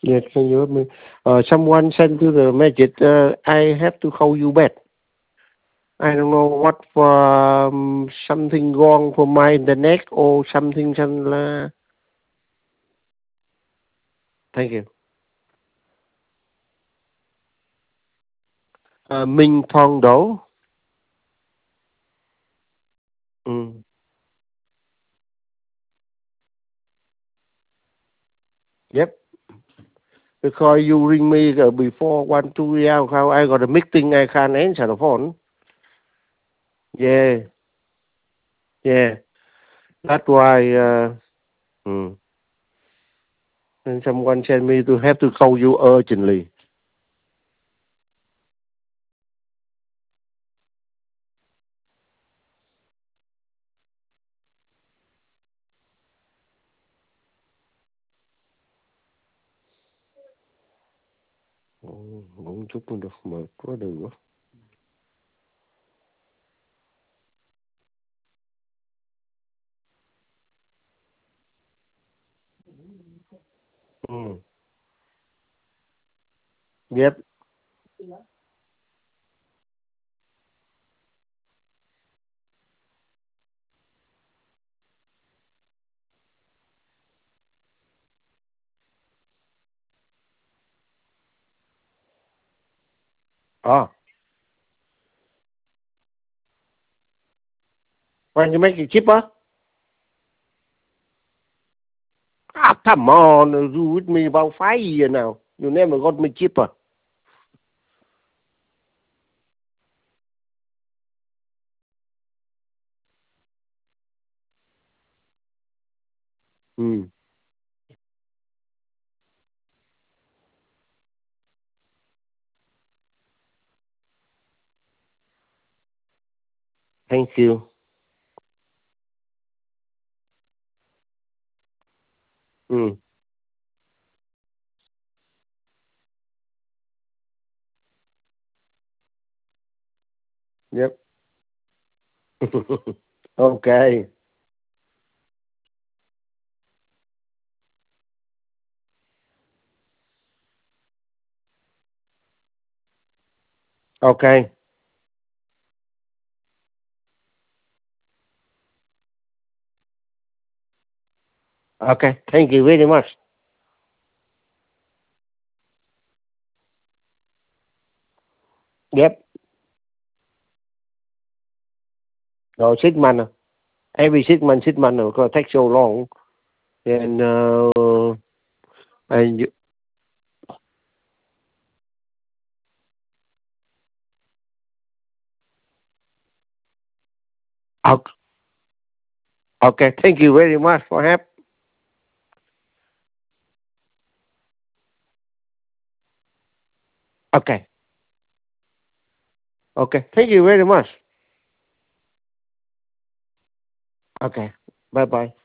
Yes, can you help me? Someone sent to the message. I have to call you back. I don't know what something wrong for my internet or something. Thank you. Minh Phong Đỗ. Mm. Yep. Because you ring me before 1, 2 years ago, I got a meeting. I can't answer the phone. Yeah, yeah. That's why. Mm. And someone sent me to have to call you urgently. Ngủ chút cũng được mà có được quá. Mm. Yep. Oh, when you make it cheaper? Ah, come on, you with me about 5 years now. You never got me cheaper. Mm. Thank you. Mm. Yep. Okay. Okay. Okay. Thank you very much. Yep. Rồi 6 months. Every 6 months because it takes so long. And and you, okay. Okay. Thank you very much for help. Okay. Okay. Thank you very much. Okay. Bye bye.